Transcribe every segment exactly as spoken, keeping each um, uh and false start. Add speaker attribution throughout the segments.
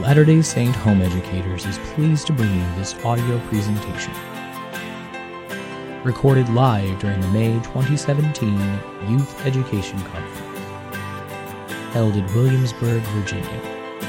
Speaker 1: Latter-day Saint Home Educators is pleased to bring you this audio presentation. Recorded live during the May twenty seventeen Youth Education Conference, held in Williamsburg, Virginia.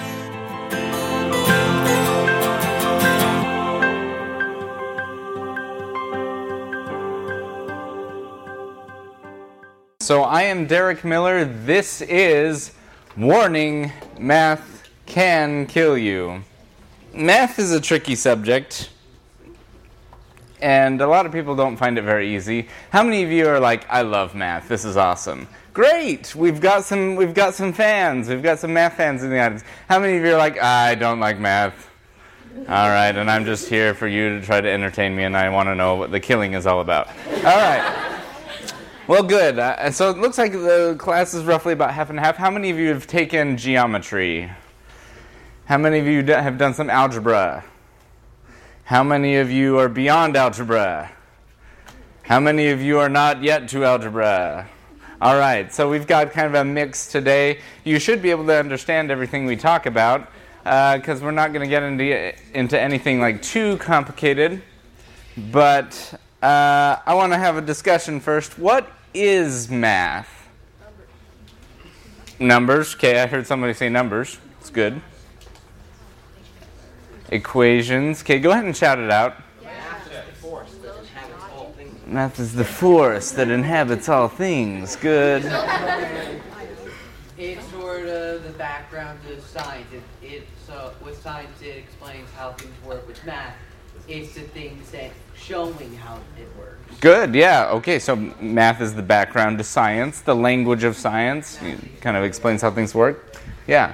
Speaker 2: So I am Derek Miller. This is Warning, Math Can Kill You. Math is a tricky subject, and a lot of people don't find it very easy. How many of you are like, I love math, this is awesome? Great! We've got some we've got some fans. We've got some math fans in the audience. How many of you are like, I don't like math? All right, and I'm just here for you to try to entertain me, and I want to know what the killing is all about. All right. Well, good. Uh, so it looks like the class is roughly about half and half. How many of you have taken geometry? How many of you d- have done some algebra? How many of you are beyond algebra? How many of you are not yet to algebra? All right, so we've got kind of a mix today. You should be able to understand everything we talk about because uh, we're not going to get into, into anything like too complicated. But uh, I want to have a discussion first. What is math? Numbers. Numbers. Okay, I heard somebody say numbers. It's good. Equations. Okay, go ahead and shout it out. Math is the force that inhabits all things. Good.
Speaker 3: It's sort of the background to science. It, it so with science it explains how things work. With math, it's the things that showing how it works.
Speaker 2: Good. Yeah. Okay. So math is the background to science, the language of science. It kind of explains how things work. Yeah.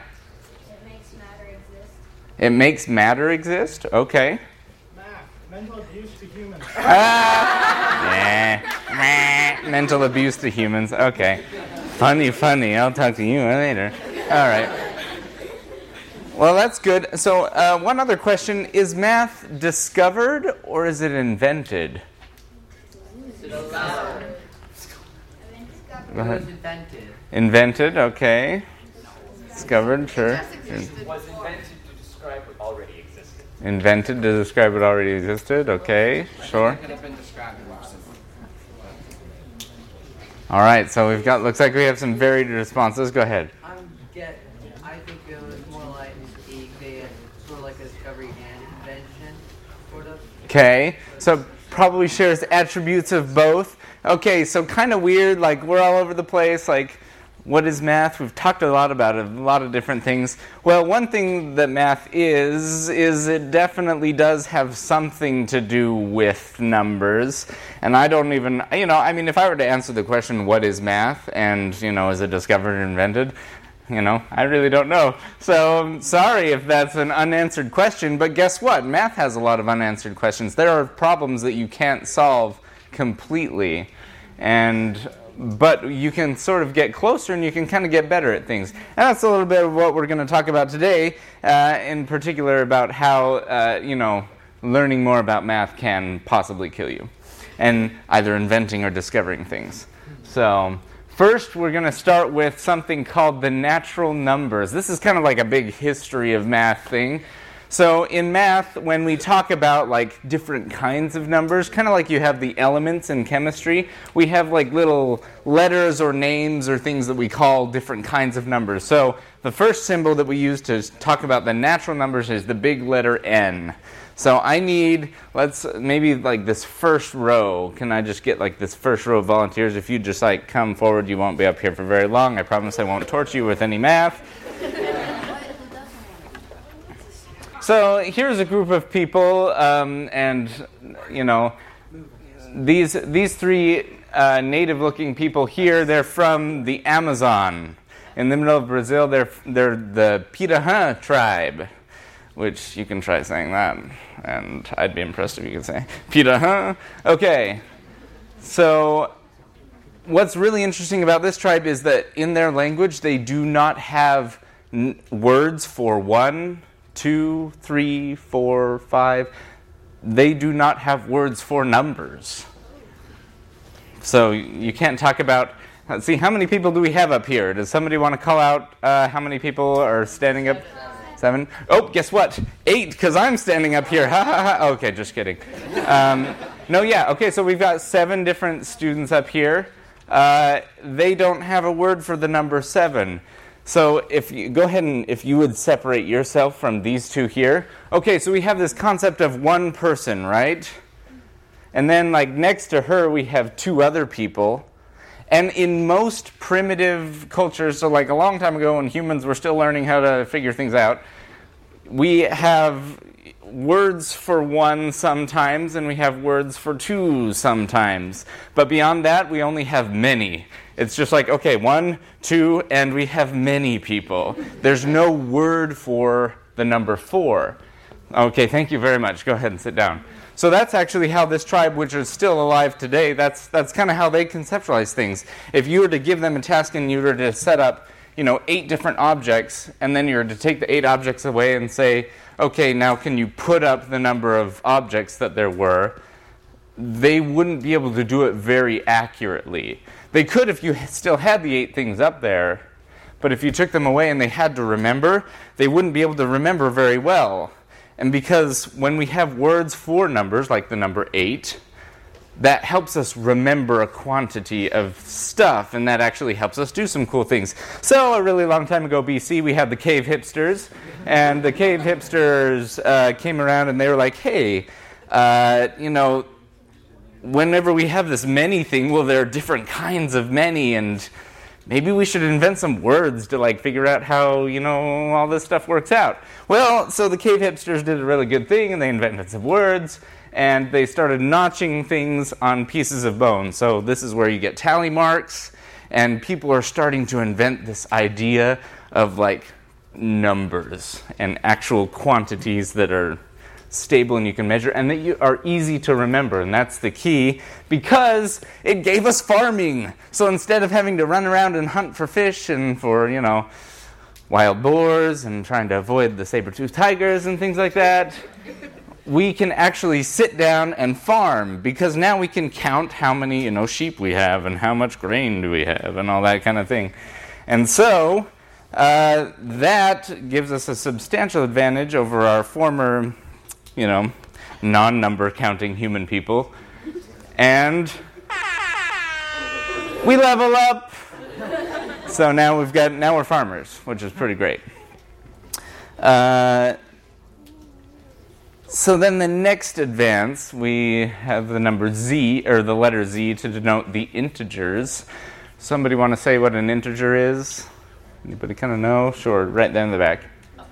Speaker 2: It makes matter exist? Okay.
Speaker 4: Math, mental abuse to humans.
Speaker 2: Ah, yeah. Mental abuse to humans. Okay. Funny, funny. I'll talk to you later. All right. Well, that's good. So uh, one other question. Is math discovered or is it invented?
Speaker 3: Discovered. It was invented.
Speaker 2: Invented, okay. Discovered, sure.
Speaker 5: Was invented to describe what already existed.
Speaker 2: Invented to describe what already existed, okay, sure.
Speaker 3: It could have been described more simply.
Speaker 2: All right, so we've got, looks like we have some varied responses. Go ahead.
Speaker 3: I'm get. I think it was more like a sort of like a discovery and invention, sort of.
Speaker 2: Okay, so probably shares attributes of both. Okay, so kind of weird, like we're all over the place, like what is math? We've talked a lot about it, a lot of different things. Well, one thing that math is, is it definitely does have something to do with numbers. And I don't even, you know, I mean, if I were to answer the question, what is math? And, you know, is it discovered or invented? You know, I really don't know. So I'm sorry if that's an unanswered question, but guess what? Math has a lot of unanswered questions. There are problems that you can't solve completely. And but you can sort of get closer and you can kind of get better at things. And that's a little bit of what we're going to talk about today, uh, in particular about how, uh, you know, learning more about math can possibly kill you, and either inventing or discovering things. So first, we're going to start with something called the natural numbers. This is kind of like a big history of math thing. So in math, when we talk about like different kinds of numbers, kind of like you have the elements in chemistry, we have like little letters or names or things that we call different kinds of numbers. So the first symbol that we use to talk about the natural numbers is the big letter N. So I need, let's maybe like this first row. Can I just get like this first row of volunteers? If you just like come forward, you won't be up here for very long. I promise I won't torture you with any math. So here's a group of people, um, and you know, these these three uh, native-looking people here. They're from the Amazon, in the middle of Brazil. They're they're the Pirahã tribe, which you can try saying that, and I'd be impressed if you could say Pirahã. Okay, so what's really interesting about this tribe is that in their language they do not have n- words for one, two, three, four, five. They do not have words for numbers. So you can't talk about, let's see, how many people do we have up here? Does somebody want to call out uh, how many people are standing up? Seven. Oh, guess what? Eight, because I'm standing up here. Ha ha ha. Okay, just kidding. Um, no, yeah. Okay, so we've got seven different students up here. Uh, they don't have a word for the number seven. So if you go ahead and if you would separate yourself from these two here. Okay, so we have this concept of one person, right? And then like next to her we have two other people. And in most primitive cultures, so like a long time ago when humans were still learning how to figure things out, we have words for one sometimes and we have words for two sometimes. But beyond that, we only have many. It's just like, okay, one, two, and we have many people. There's no word for the number four. Okay, thank you very much. Go ahead and sit down. So that's actually how this tribe, which is still alive today, that's that's kind of how they conceptualize things. If you were to give them a task and you were to set up, you know, eight different objects, and then you were to take the eight objects away and say, okay, now can you put up the number of objects that there were, they wouldn't be able to do it very accurately. They could if you still had the eight things up there, but if you took them away and they had to remember, they wouldn't be able to remember very well. And because when we have words for numbers, like the number eight, that helps us remember a quantity of stuff, and that actually helps us do some cool things. So a really long time ago, B C, we had the cave hipsters, and the cave hipsters uh, came around and they were like, hey, uh, you know, whenever we have this many thing, well, there are different kinds of many, and maybe we should invent some words to like figure out how, you know, all this stuff works out. Well, so the cave hipsters did a really good thing, and they invented some words, and they started notching things on pieces of bone. So this is where you get tally marks, and people are starting to invent this idea of like numbers and actual quantities that are stable and you can measure, and that you are easy to remember, and that's the key, because it gave us farming. So instead of having to run around and hunt for fish and for, you know, wild boars and trying to avoid the saber-toothed tigers and things like that, we can actually sit down and farm, because now we can count how many, you know, sheep we have and how much grain do we have and all that kind of thing. And so uh, that gives us a substantial advantage over our former, you know, non-number counting human people. And we level up. So now we've got, now we're farmers, which is pretty great. Uh, so then the next advance, we have the number Z, or the letter Z, to denote the integers. Somebody want to say what an integer is? Anybody kind of know? Sure, right there in the back.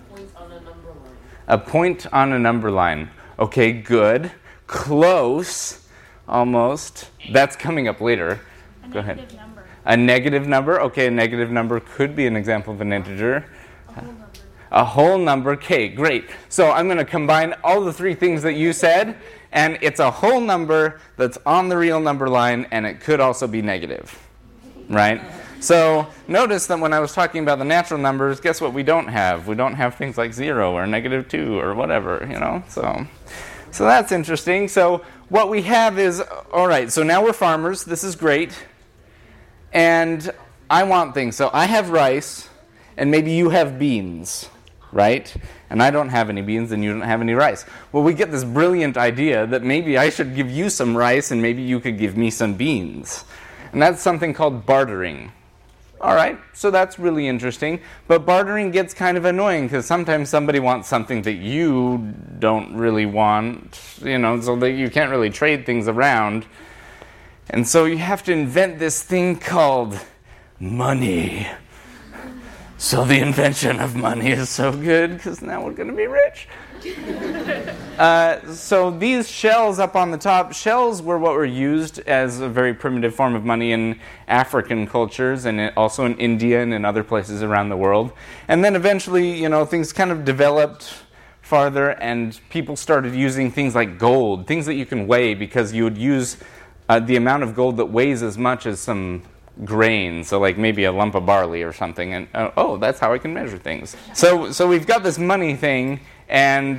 Speaker 2: A point on a number line. Okay, good. Close. Almost. That's coming up later.
Speaker 6: A
Speaker 2: Go ahead.
Speaker 6: Number.
Speaker 2: A negative number. Okay, a negative number could be an example of an integer.
Speaker 6: A whole number.
Speaker 2: A whole number. Okay, great. So I'm going to combine all the three things that you said, and it's a whole number that's on the real number line, and it could also be negative. Right? So notice that when I was talking about the natural numbers, guess what we don't have? We don't have things like zero or negative two or whatever, you know. So, so that's interesting. So what we have is, all right, so now we're farmers. This is great. And I want things. So I have rice, and maybe you have beans, right? And I don't have any beans, and you don't have any rice. Well, we get this brilliant idea that maybe I should give you some rice, and maybe you could give me some beans. And that's something called bartering. All right, so that's really interesting. But bartering gets kind of annoying because sometimes somebody wants something that you don't really want, you know, so that you can't really trade things around. And so you have to invent this thing called money. So the invention of money is so good because now we're going to be rich. uh, so these shells up on the top, shells were what were used as a very primitive form of money in African cultures and also in India and in other places around the world. And then eventually, you know, things kind of developed farther and people started using things like gold, things that you can weigh, because you would use uh, the amount of gold that weighs as much as some grain, so like maybe a lump of barley or something, and uh, oh, that's how I can measure things. So, so we've got this money thing, and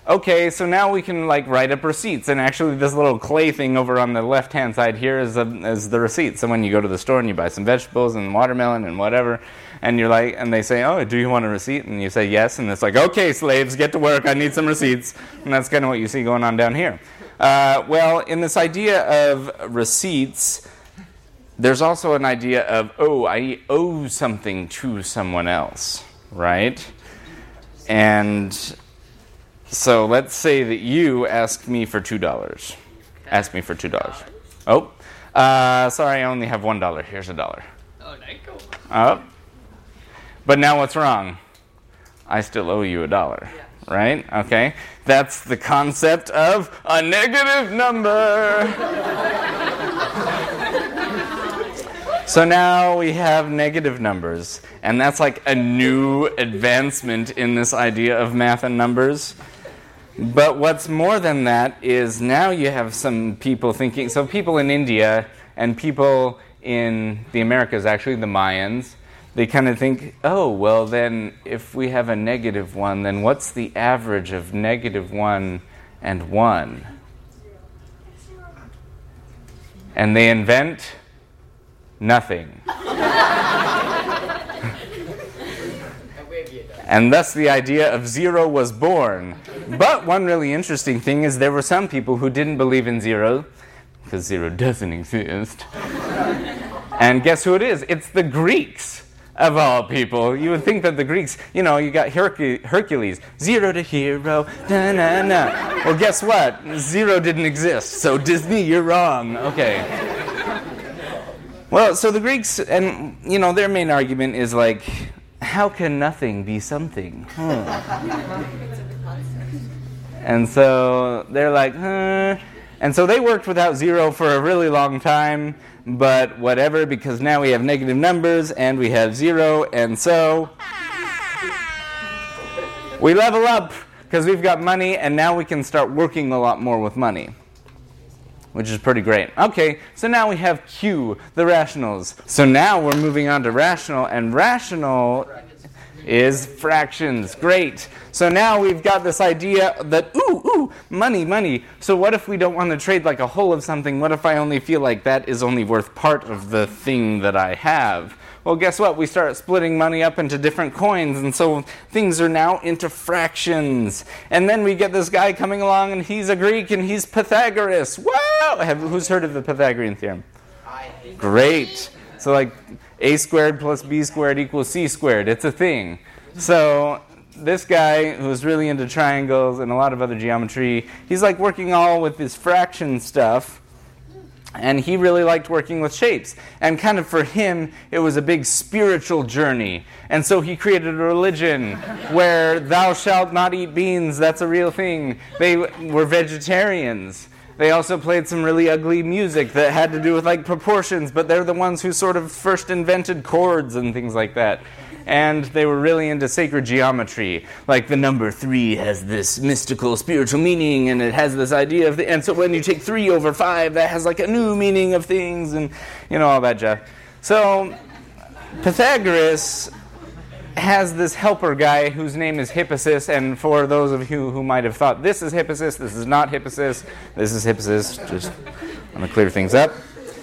Speaker 2: okay, so now we can like write up receipts, and actually this little clay thing over on the left-hand side here is, a, is the receipt. So when you go to the store and you buy some vegetables and watermelon and whatever, and you're like, and they say, oh, do you want a receipt? And you say yes, and it's like, okay, slaves, get to work, I need some receipts. And that's kind of what you see going on down here. Uh, well, in this idea of receipts, there's also an idea of, oh, I owe something to someone else, right? And so let's say that you ask me for two dollars. Ask me for two dollars. Oh, uh, sorry, I only have one dollar. Here's a dollar.
Speaker 3: Oh, there you go.
Speaker 2: Oh. But now what's wrong? I still owe you a dollar, right? Okay. That's the concept of a negative number. So now we have negative numbers, and that's like a new advancement in this idea of math and numbers. But what's more than that is now you have some people thinking, so people in India and people in the Americas, actually the Mayans, they kind of think, oh, well then if we have a negative one, then what's the average of negative one and one? And they invent nothing. And thus the idea of zero was born. But one really interesting thing is there were some people who didn't believe in zero, because zero doesn't exist. And guess who it is? It's the Greeks, of all people. You would think that the Greeks, you know, you got Hercu- Hercules, zero to hero, na na na. Well, guess what? Zero didn't exist, so Disney, you're wrong. Okay. Well, so the Greeks, and, you know, their main argument is like, how can nothing be something? Hmm. And so they're like, huh. And so they worked without zero for a really long time, but whatever, because now we have negative numbers and we have zero, and so we level up because we've got money, and now we can start working a lot more with money, which is pretty great. Okay, so now we have Q, the rationals. So now we're moving on to rational, and rational is fractions. Great. So now we've got this idea that, ooh, ooh, money, money. So what if we don't want to trade like a whole of something? What if I only feel like that is only worth part of the thing that I have? Well, guess what? We start splitting money up into different coins, and so things are now into fractions. And then we get this guy coming along, and he's a Greek, and he's Pythagoras. Wow! Have, who's heard of the Pythagorean theorem? Great. So like a squared plus b squared equals c squared. It's a thing. So this guy who's really into triangles and a lot of other geometry, he's like working all with this fraction stuff. And he really liked working with shapes. And kind of for him, it was a big spiritual journey. And so he created a religion where thou shalt not eat beans. That's a real thing. They were vegetarians. They also played some really ugly music that had to do with like proportions, but they're the ones who sort of first invented chords and things like that. And they were really into sacred geometry. Like the number three has this mystical spiritual meaning, and it has this idea of the, and so when you take three over five, that has like a new meaning of things, and you know, all that jazz. So Pythagoras has this helper guy whose name is Hippasus, and for those of you who might have thought this is Hippasus, this is not Hippasus, this is Hippasus, just want to clear things up.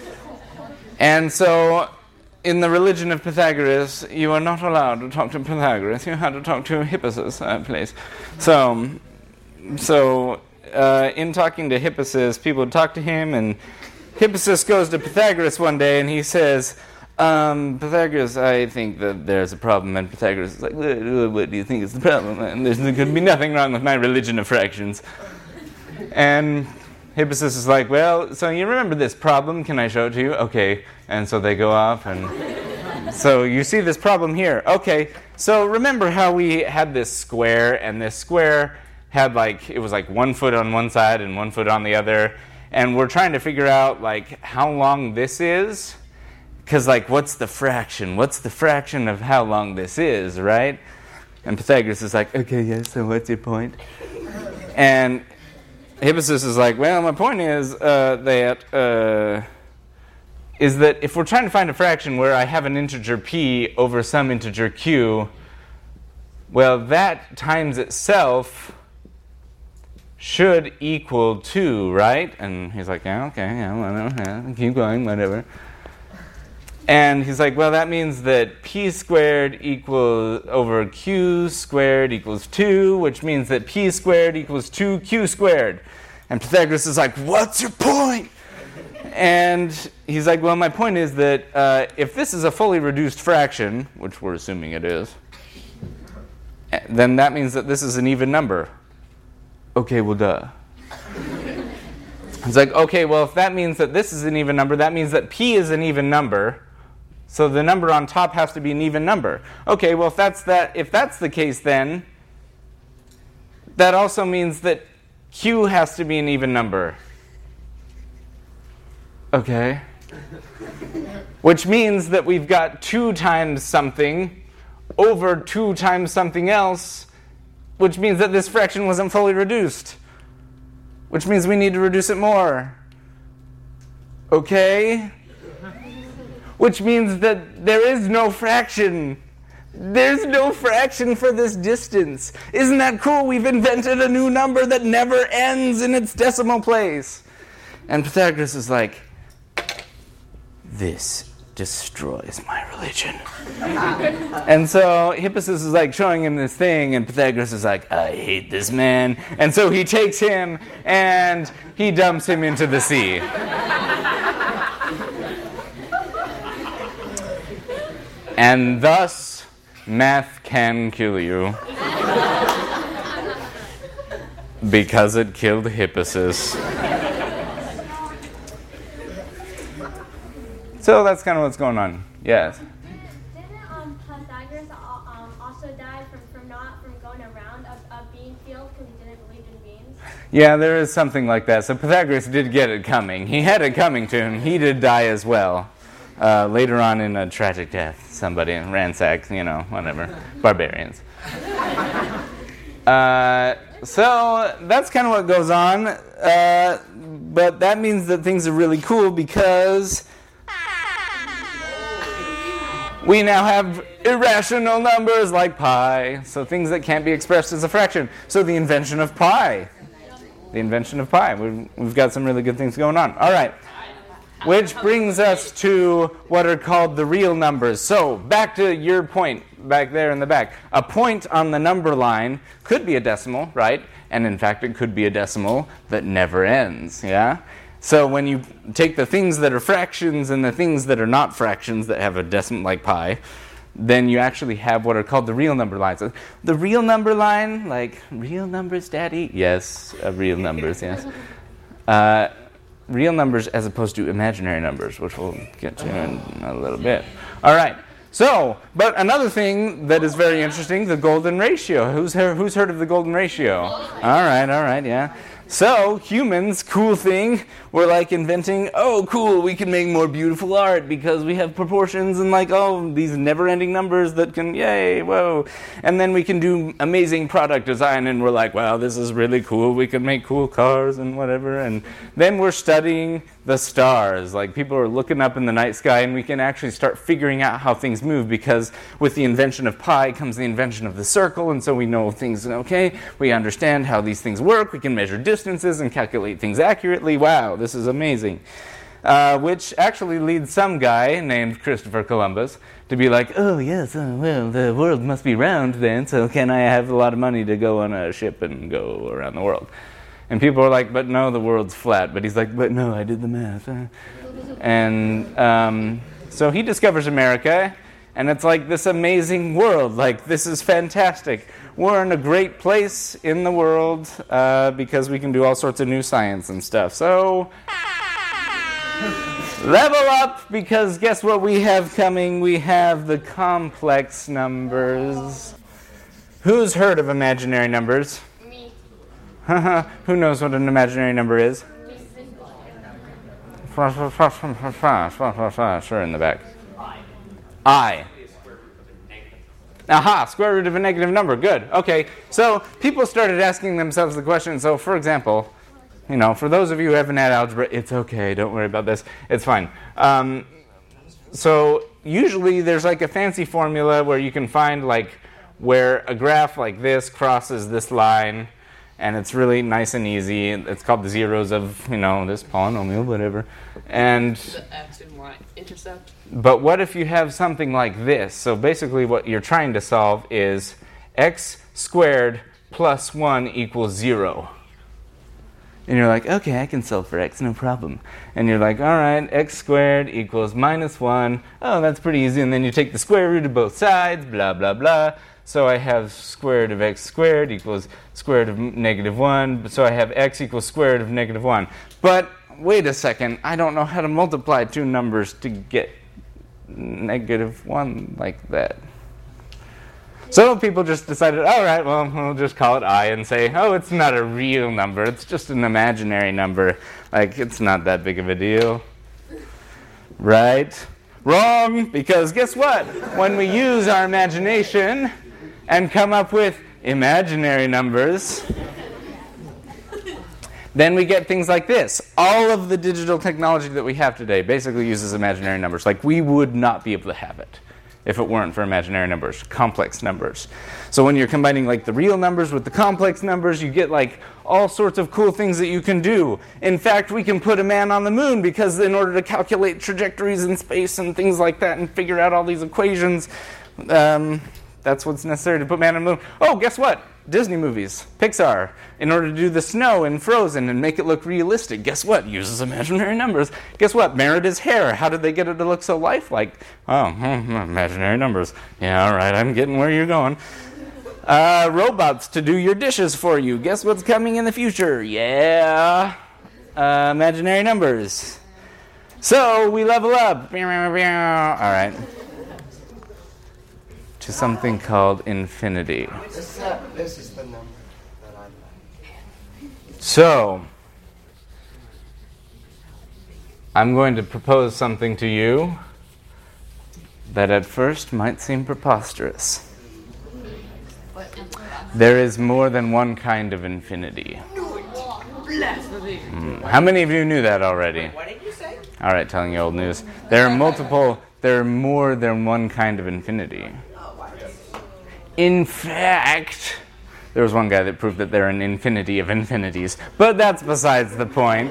Speaker 2: And so in the religion of Pythagoras, you are not allowed to talk to Pythagoras, you had to talk to Hippasus, uh, please. So, so uh, in talking to Hippasus, people would talk to him, and Hippasus goes to Pythagoras one day, and he says, Um, Pythagoras, I think that there's a problem. And Pythagoras is like, what, what do you think is the problem? And there's, there could be nothing wrong with my religion of fractions. And Hippasus is like, well, so you remember this problem? Can I show it to you? Okay. And so they go off, and so you see this problem here. Okay. So remember how we had this square, and this square had like, it was like one foot on one side and one foot on the other. And we're trying to figure out like how long this is. Because, like, what's the fraction? What's the fraction of how long this is, right? And Pythagoras is like, okay, yes, so what's your point? And Hippasus is like, well, my point is uh, that uh, is that if we're trying to find a fraction where I have an integer p over some integer q, well, that times itself should equal two, right? And he's like, yeah, okay, yeah, whatever, yeah, keep going, whatever. And he's like, well, that means that p squared equals over q squared equals two, which means that p squared equals two q squared. And Pythagoras is like, what's your point? And he's like, well, my point is that uh, if this is a fully reduced fraction, which we're assuming it is, then that means that this is an even number. Okay, well, duh. It's like, okay, well, if that means that this is an even number, that means that p is an even number. So the number on top has to be an even number. Okay, well, if that's that, if that's the case, then that also means that q has to be an even number. Okay. Which means that we've got two times something over two times something else, which means that this fraction wasn't fully reduced, which means we need to reduce it more. Okay? Which means that there is no fraction. There's no fraction for this distance. Isn't that cool? We've invented a new number that never ends in its decimal place. And Pythagoras is like, this destroys my religion. And so Hippasus is like showing him this thing, and Pythagoras is like, I hate this man. And so he takes him and he dumps him into the sea. And thus, math can kill you. Because it killed Hippasus. So that's kind of what's going on. Yes?
Speaker 6: Didn't um, Pythagoras um, also die from, from not from going around a, a bean field because he didn't believe in beans?
Speaker 2: Yeah, there is something like that. So Pythagoras did get it coming. He had it coming to him. He did die as well. Uh, later on in a tragic death, somebody ransacked, you know, whatever, barbarians. Uh, so that's kind of what goes on. Uh, but that means that things are really cool because we now have irrational numbers like pi, so things that can't be expressed as a fraction. So the invention of pi. The invention of pi. We've, we've got some really good things going on. All right. Which brings us to what are called the real numbers. So back to your point back there in the back. A point on the number line could be a decimal, right? And in fact, it could be a decimal that never ends, yeah? So when you take the things that are fractions and the things that are not fractions that have a decimal like pi, then you actually have what are called the real number lines. The real number line, like real numbers, Daddy? Yes, uh, real numbers, yes. Uh, real numbers as opposed to imaginary numbers, which we'll get to in a little bit. All right. So, but another thing that is very interesting, the golden ratio. Who's heard, who's heard of the golden ratio? All right, all right, yeah. So, humans, cool thing, we're like inventing, oh, cool, we can make more beautiful art because we have proportions and like, oh, these never-ending numbers that can, yay, whoa. And then we can do amazing product design and we're like, wow, this is really cool. We can make cool cars and whatever. And then we're studying the stars. Like, people are looking up in the night sky and we can actually start figuring out how things move because with the invention of pi comes the invention of the circle, and so we know things, okay, we understand how these things work, we can measure distances and calculate things accurately. Wow, this is amazing. Uh, which actually leads some guy named Christopher Columbus to be like, oh yes, uh, well, the world must be round then, so can I have a lot of money to go on a ship and go around the world? And people are like, but no, the world's flat. But he's like, but no, I did the math. And um, so he discovers America, and it's like this amazing world. Like, this is fantastic. We're in a great place in the world uh, because we can do all sorts of new science and stuff. So, level up, because guess what we have coming? We have the complex numbers. Who's heard of imaginary numbers?
Speaker 6: Me.
Speaker 2: Who knows what an imaginary number is? Sure, in the back. I. Aha, square root of a negative number. Good. Okay. So people started asking themselves the question. So, for example, you know, for those of you who haven't had algebra, it's okay. Don't worry about this. It's fine. Um, so usually there's like a fancy formula where you can find like where a graph like this crosses this line, and it's really nice and easy. It's called the zeros of, you know, this polynomial, whatever. And
Speaker 7: the x and y intercept.
Speaker 2: But what if you have something like this? So basically what you're trying to solve is x squared plus one equals zero. And you're like, okay, I can solve for x, no problem. And you're like, all right, x squared equals minus one. Oh, that's pretty easy. And then you take the square root of both sides, blah, blah, blah. So I have square root of x squared equals square root of negative one. So I have x equals square root of negative one. But wait a second, I don't know how to multiply two numbers to get negative one like that. So people just decided, all right, well, we'll just call it I and say, oh, it's not a real number. It's just an imaginary number. Like, it's not that big of a deal. Right? Wrong, because guess what? When we use our imagination and come up with imaginary numbers, then we get things like this. All of the digital technology that we have today basically uses imaginary numbers. Like, we would not be able to have it if it weren't for imaginary numbers, complex numbers. So when you're combining like the real numbers with the complex numbers, you get like all sorts of cool things that you can do. In fact, we can put a man on the moon because in order to calculate trajectories in space and things like that and figure out all these equations, um, that's what's necessary to put man on the moon. Oh, guess what? Disney movies, Pixar, in order to do the snow in Frozen and make it look realistic, guess what? Uses imaginary numbers. Guess what? Merida's hair, how did they get it to look so lifelike? Oh, hmm, imaginary numbers. Yeah, all right, I'm getting where you're going. Uh, robots to do your dishes for you. Guess what's coming in the future? Yeah, uh, imaginary numbers. So we level up. All right. To something called infinity.
Speaker 8: This, uh, this is the number that I like.
Speaker 2: So, I'm going to propose something to you that at first might seem preposterous. There is more than one kind of infinity. Mm. How many of you knew that already?
Speaker 3: What did you say?
Speaker 2: All right, telling you old news. There are multiple, there are more than one kind of infinity. In fact, there was one guy that proved that there are an infinity of infinities, but that's besides the point.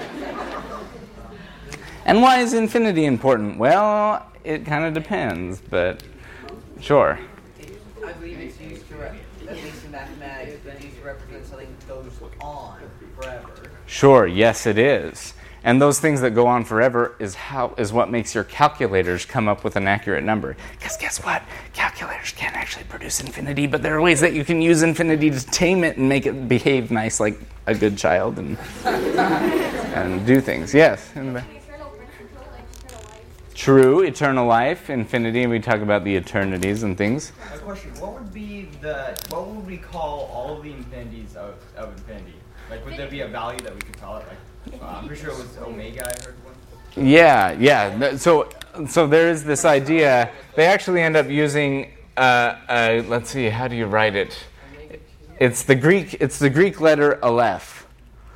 Speaker 2: And why is infinity important? Well, it kind of depends, but sure.
Speaker 3: I believe it's used to, re- at least in mathematics, it's used to represent something that goes on forever.
Speaker 2: Sure, yes it is. And those things that go on forever is how is what makes your calculators come up with an accurate number. Because guess what? Calculators can't actually produce infinity, but there are ways that you can use infinity to tame it and make it behave nice like a good child and and do things. Yes?
Speaker 6: Eternal principle, like eternal life.
Speaker 2: True, eternal life, infinity, and we talk about the eternities and things.
Speaker 9: A question, what would be the, what would we call all of the infinities of, of infinity? Like, would there be a value that we could call it? Like, uh, I'm pretty sure it was omega, I heard one.
Speaker 2: Yeah, yeah. So, so there is this idea. They actually end up using. Uh, uh, let's see. How do you write it? It's the Greek. It's the Greek letter aleph,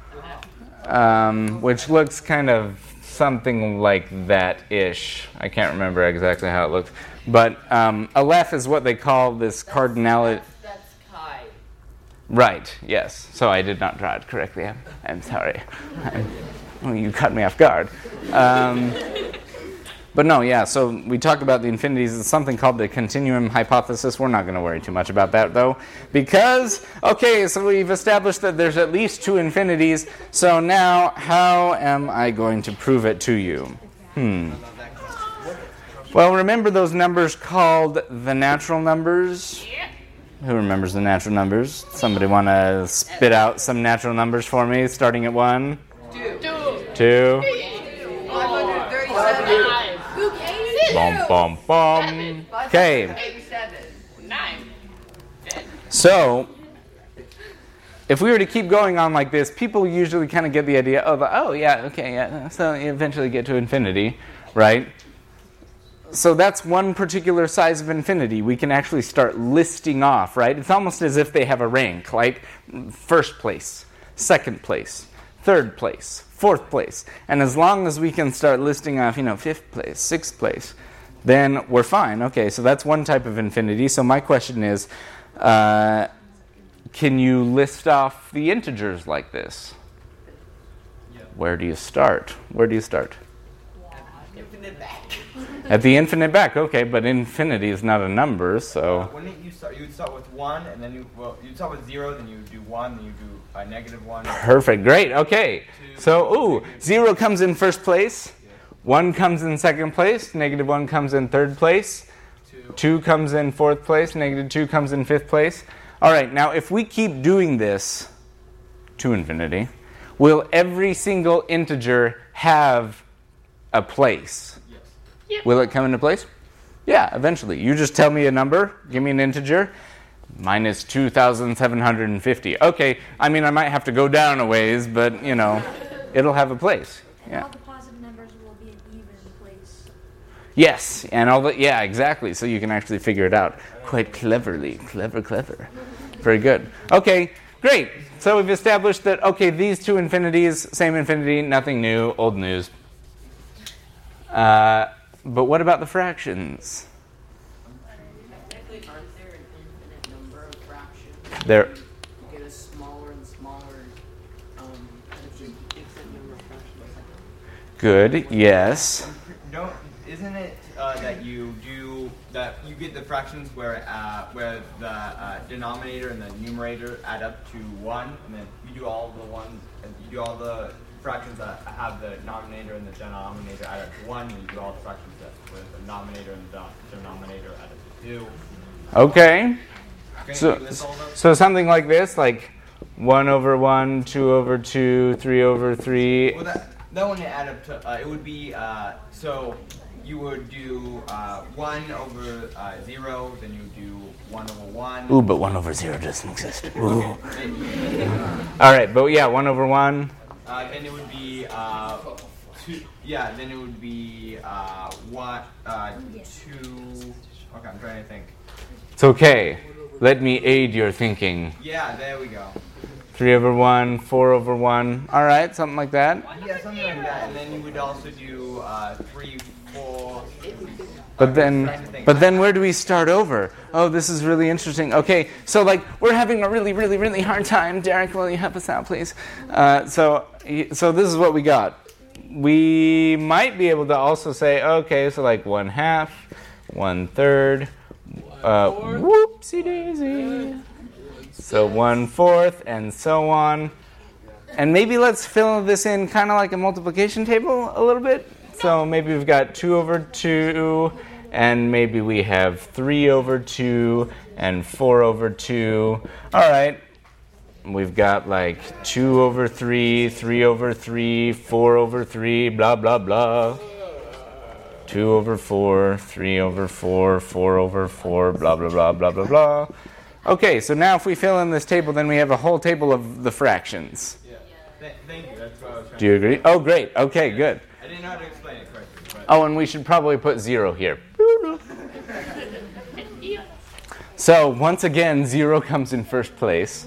Speaker 2: um, which looks kind of something like that ish. I can't remember exactly how it looks, but um, aleph is what they call this cardinality.
Speaker 7: That's chi.
Speaker 2: Right, yes. So I did not draw it correctly. I'm, I'm sorry. I'm, well, you caught me off guard. Um, but no, yeah, so we talk about the infinities. It's something called the continuum hypothesis. We're not going to worry too much about that, though, because, okay, so we've established that there's at least two infinities. So now, how am I going to prove it to you? Hmm. Well, remember those numbers called the natural numbers? Who remembers the natural numbers? Somebody want to spit out some natural numbers for me, starting at one?
Speaker 3: Two.
Speaker 2: Two.
Speaker 3: five hundred thirty-seven.
Speaker 2: Bum, bum, bum. Okay.
Speaker 3: eighty-seven.
Speaker 7: Nine.
Speaker 2: So, if we were to keep going on like this, people usually kind of get the idea of, oh, yeah, okay, yeah, so you eventually get to infinity, right? So that's one particular size of infinity. We can actually start listing off, right? It's almost as if they have a rank, like first place, second place, third place, fourth place. And as long as we can start listing off, you know, fifth place, sixth place, then we're fine. Okay, so that's one type of infinity. So my question is, uh, can you list off the integers like this?
Speaker 9: Yeah.
Speaker 2: Where do you start? Where do you start?
Speaker 3: Infinite back.
Speaker 2: At the infinite back, okay, but infinity is not a number,
Speaker 9: Uh,
Speaker 2: so...
Speaker 9: wouldn't you start? You would start with one, and then you well, you'd start with zero, then you would do one, then you do a negative one.
Speaker 2: Perfect, great, okay. So, ooh, zero comes in first place, one comes in second place, negative one comes in third place, two comes in fourth place, negative two comes in fifth place. All right, now if we keep doing this to infinity, will every single integer have a place?
Speaker 9: Yes.
Speaker 2: Will it come into place? Yeah, eventually. You just tell me a number, give me an integer, minus two thousand seven hundred fifty. Okay, I mean, I might have to go down a ways, but, you know, it'll have a place. Yeah.
Speaker 10: All the positive numbers will be an even place.
Speaker 2: Yes, and all the, yeah, exactly. So you can actually figure it out quite cleverly. Clever, clever. Very good. Okay, great. So we've established that, okay, these two infinities, same infinity, nothing new, old news. Uh, but what about the fractions?
Speaker 7: Technically, aren't there an infinite number of fractions?
Speaker 2: There.
Speaker 7: You get a smaller and smaller, um, infinite number of fractions.
Speaker 2: Good, yes.
Speaker 9: Don't, isn't it uh, that you do that you get the fractions where uh, where the uh, denominator and the numerator add up to one, and then you do all the ones, and you do all the fractions that have the denominator and the denominator add up to one, and you do all the fractions that with the denominator and the denominator add up to two.
Speaker 2: Okay.
Speaker 9: Okay,
Speaker 2: So,
Speaker 9: you list all those?
Speaker 2: so something like this, like one over one, two over two, three over three.
Speaker 9: Well, that that one add up to uh, it would be uh, so you would do uh, one over uh, zero, then you do one over one.
Speaker 2: Ooh, but one over zero doesn't exist. Ooh. All right, but yeah, one over one.
Speaker 9: Uh, then it would be uh, two. Yeah, then it would be uh, one, uh, two. Okay, I'm trying to think.
Speaker 2: It's okay. Let me aid your thinking.
Speaker 9: Yeah, there we go.
Speaker 2: Three over one, four over one. All right, something like that.
Speaker 9: Yeah, something like that. And then you would also do uh, three, four.
Speaker 2: But then, but then where do we start over? Oh, this is really interesting. Okay, so like we're having a really, really, really hard time. Derek, will you help us out, please? Uh, so, so this is what we got. We might be able to also say, okay, so like one half, one third, uh, whoopsie daisy. So one fourth, and so on. And maybe let's fill this in kind of like a multiplication table a little bit. So maybe we've got two over two, and maybe we have three over two, and four over two. All right. We've got like two over three, three over three, four over three, blah, blah, blah. two over four, three over four, four over four, blah, blah, blah, blah, blah, blah. Okay, so now if we fill in this table, then we have a whole table of the fractions.
Speaker 9: Yeah. Th- thank you. That's what I was trying
Speaker 2: Do you agree? Oh, great. Okay, good.
Speaker 9: I didn't know how to explain it correctly. But
Speaker 2: Oh, and we should probably put zero here. So once again, zero comes in first place.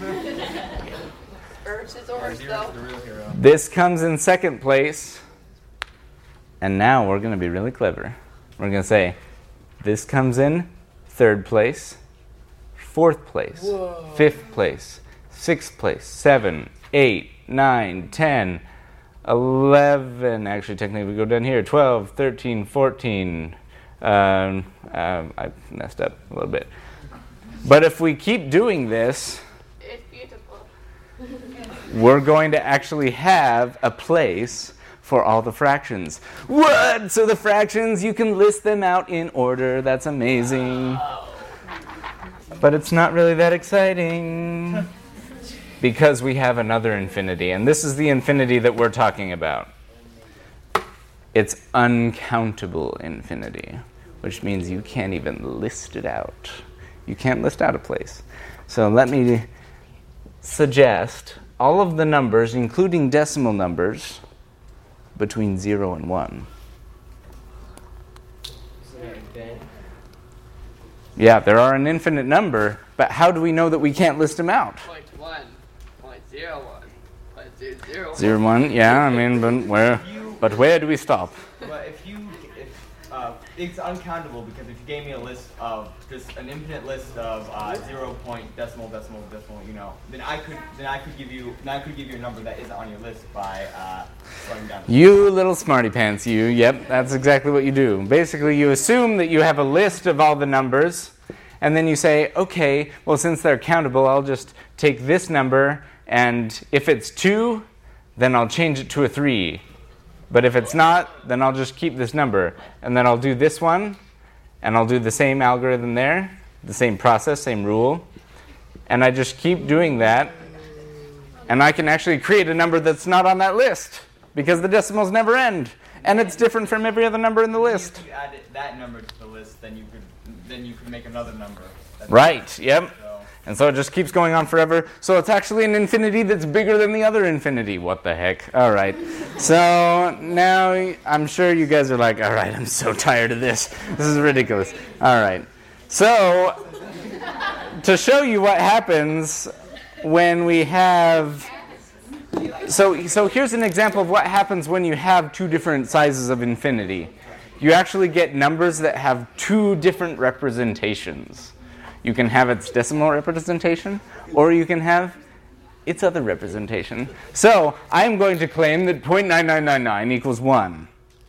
Speaker 7: Earth is ours,
Speaker 9: zero's
Speaker 7: though.
Speaker 9: the real hero.
Speaker 2: This comes in second place. And now we're going to be really clever. We're going to say, this comes in third place, fourth place,
Speaker 7: Whoa.
Speaker 2: fifth place, sixth place, seven, eight, nine, ten, eleven. Actually, technically, we go down here. twelve, thirteen, fourteen. Um, um, I messed up a little bit. But if we keep doing this,
Speaker 7: It's beautiful.
Speaker 2: we're going to actually have a place for all the fractions. What? So the fractions, you can list them out in order. That's amazing. But it's not really that exciting because we have another infinity, and this is the infinity that we're talking about. It's uncountable infinity, which means you can't even list it out. You can't list out a place. So let me suggest all of the numbers, including decimal numbers, between zero and one. Yeah, there are an infinite number, but how do we know that we can't list them out?
Speaker 7: Point one, point zero one, point zero zero one.
Speaker 2: Zero, one, yeah, I mean, but where, but where do we stop?
Speaker 9: But if you uh, it's uncountable because if you gave me a list of just an infinite list of uh, zero point decimal decimal decimal, you know, then I could then I could give you then I could give you a number that isn't on your list by uh, slowing down.
Speaker 2: You little smarty pants, you. Yep, that's exactly what you do. Basically, you assume that you have a list of all the numbers, and then you say, okay, well, since they're countable, I'll just take this number, and if it's two, then I'll change it to a three. But if it's not, then I'll just keep this number. And then I'll do this one, and I'll do the same algorithm there, the same process, same rule. And I just keep doing that. And I can actually create a number that's not on that list, because the decimals never end. And it's different from every other number in the list.
Speaker 9: If you added that number to the list, then you could then you could make another number. That's
Speaker 2: Right, yep.
Speaker 9: So.
Speaker 2: And so it just keeps going on forever. So it's actually an infinity that's bigger than the other infinity. What the heck? All right. So now I'm sure you guys are like, all right, I'm so tired of this. This is ridiculous. All right. So to show you what happens when we have... So, so here's an example of what happens when you have two different sizes of infinity. You actually get numbers that have two different representations. You can have its decimal representation, or you can have its other representation. So I'm going to claim that zero point nine nine nine nine equals one.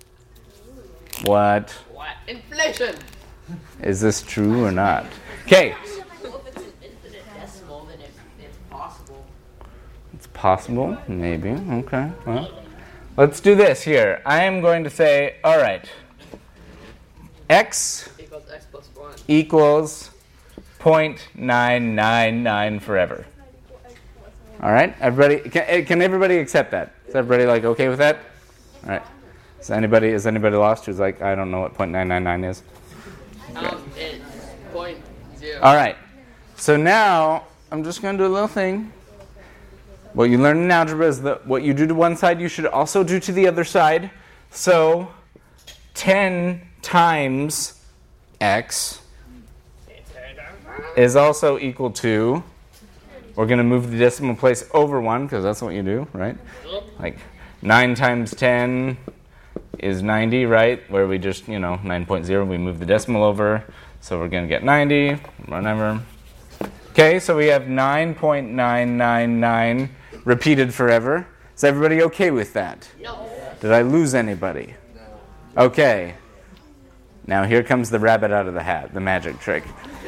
Speaker 2: What?
Speaker 7: What? Inflation!
Speaker 2: Is this true or not? Okay.
Speaker 7: Well, if it's an infinite decimal, then it's, it's possible.
Speaker 2: It's possible, maybe. Okay. Well, let's do this here. I am going to say, all right, x
Speaker 7: Equals x plus one.
Speaker 2: equals zero point nine nine nine forever. All right, everybody, can, can everybody accept that? Is everybody like okay with that? All right. Is anybody is anybody lost who's like, I don't know what zero point nine nine nine is?
Speaker 7: Um, it's point zero.
Speaker 2: All right. So now I'm just going to do a little thing. What you learn in algebra is that what you do to one side, you should also do to the other side. So ten times x is also equal to, we're going to move the decimal place over one, because that's what you do, right? Like nine times ten is ninety, right? Where we just, you know, nine point zero, we move the decimal over. So we're going to get ninety, whatever. Okay, so we have nine point nine nine nine repeated forever. Is everybody okay with that?
Speaker 7: No.
Speaker 2: Did I lose anybody? No. Okay. Now here comes the rabbit out of the hat, the magic trick.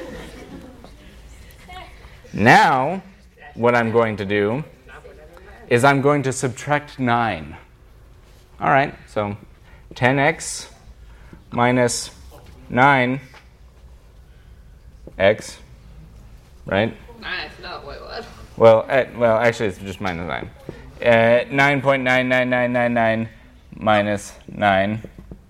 Speaker 2: Now, what I'm going to do is I'm going to subtract nine. All right, so ten x minus nine x, right?
Speaker 7: Nice. No, wait, what?
Speaker 2: Well, uh, well, actually, it's just minus nine. Uh, nine point nine nine nine nine nine minus nine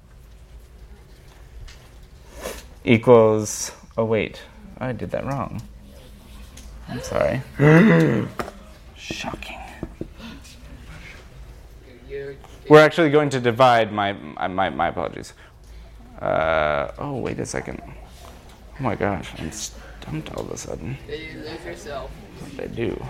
Speaker 2: equals, oh wait, I did that wrong. I'm sorry. Shocking. We're actually going to divide my, my, my apologies. Uh, oh, wait a second. Oh my gosh, I'm stumped all of a sudden.
Speaker 7: Did you lose yourself?
Speaker 2: I do.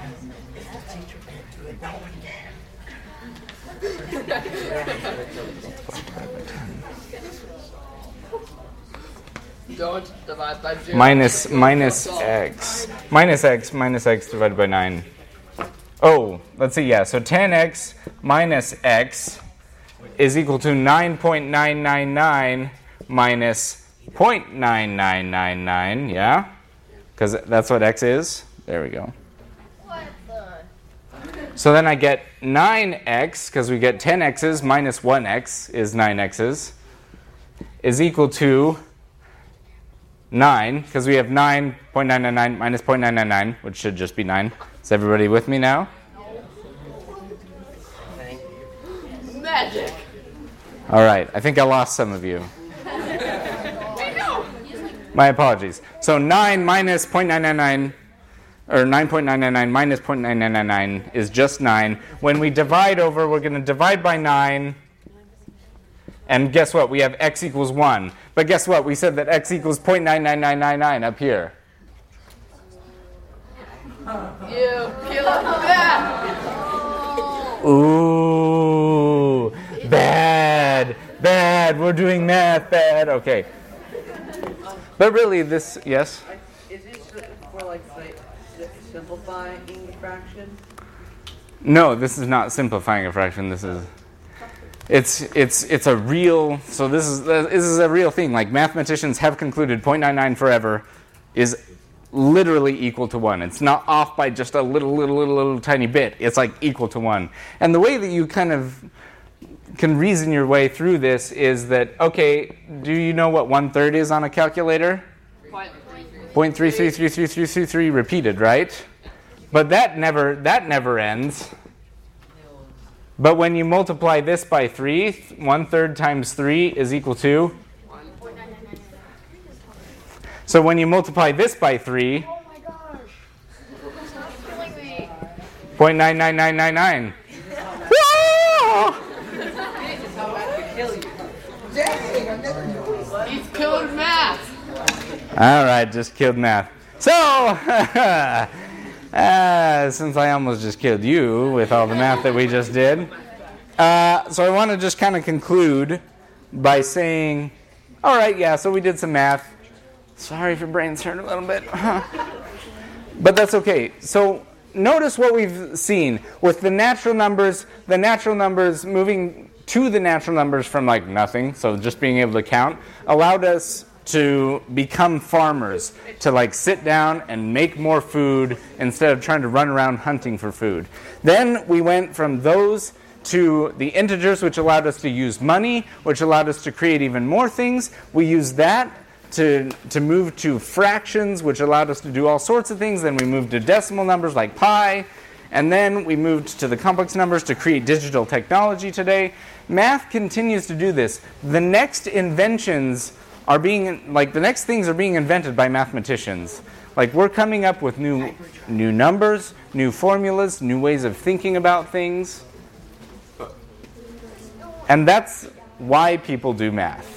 Speaker 7: Don't divide by zero.
Speaker 2: Minus, minus x. Minus x, minus x divided by nine. Oh, let's see, yeah. So ten x minus x is equal to nine point nine nine nine minus zero point nine nine nine nine, yeah? Because that's what x is. There we go.
Speaker 6: What the?
Speaker 2: So then I get nine x, because we get ten x's minus one x is nine x's, is equal to nine, because we have nine point nine nine nine minus zero point nine nine nine, which should just be nine. Is everybody with me now?
Speaker 7: Magic.
Speaker 2: All right, I think I lost some of you. My apologies. So nine minus zero point nine nine nine, or nine point nine nine nine minus zero point nine nine nine nine is just nine. When we divide over, we're going to divide by nine. And guess what? We have x equals one. But guess what? We said that x equals zero point nine nine nine nine nine up here.
Speaker 7: You peel it back.
Speaker 2: Ooh, bad, Bad. We're doing math bad. Okay. But really, this, yes?
Speaker 3: Is it for like, like simplifying the fraction?
Speaker 2: No, this is not simplifying a fraction. This is, it's it's it's a real. So this is this is a real thing. Like mathematicians have concluded, zero point nine nine forever is literally equal to one. It's not off by just a little, little, little, little tiny bit. It's like equal to one. And the way that you kind of can reason your way through this is that, okay, do you know what one third is on a calculator? zero point three three three three three three three repeated, right? But that never that never ends. But when you multiply this by three, one third times three is equal to? So when you multiply this by three,
Speaker 6: Oh my gosh. Killing me.
Speaker 2: zero point nine nine nine nine nine.
Speaker 7: He's killed math.
Speaker 2: All right, just killed math. So, uh, since I almost just killed you with all the math that we just did, uh, so I want to just kind of conclude by saying, all right, yeah, so we did some math. Sorry if your brain's hurt a little bit. But that's okay. So notice what we've seen with the natural numbers, the natural numbers moving to the natural numbers from like nothing, so just being able to count, allowed us to become farmers, to like sit down and make more food instead of trying to run around hunting for food. Then we went from those to the integers, which allowed us to use money, which allowed us to create even more things. We used that to to move to fractions, which allowed us to do all sorts of things. Then we moved to decimal numbers like pi, and then we moved to the complex numbers to create digital technology today. Math continues to do this. The next inventions are being, like the next things are being invented by mathematicians. Like we're coming up with new new numbers, new formulas, new ways of thinking about things. And that's why people do math.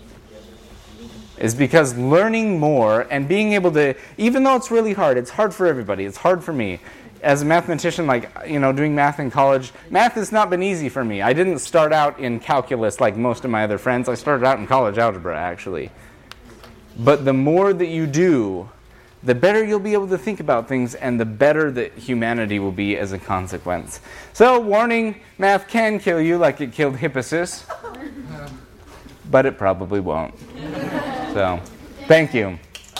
Speaker 2: Is because learning more and being able to, even though it's really hard, it's hard for everybody, it's hard for me. As a mathematician, like, you know, doing math in college, math has not been easy for me. I didn't start out in calculus like most of my other friends. I started out in college algebra, actually. But the more that you do, the better you'll be able to think about things and the better that humanity will be as a consequence. So, warning, math can kill you like it killed Hippasus, but it probably won't. So, thank you.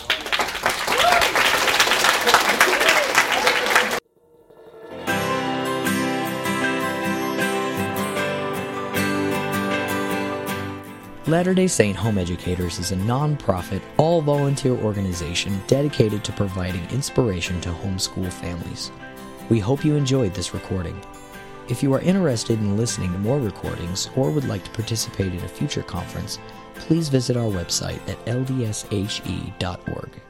Speaker 1: Latter-day Saint Home Educators is a non-profit, all-volunteer organization dedicated to providing inspiration to homeschool families. We hope you enjoyed this recording. If you are interested in listening to more recordings or would like to participate in a future conference, please visit our website at l d s h e dot org.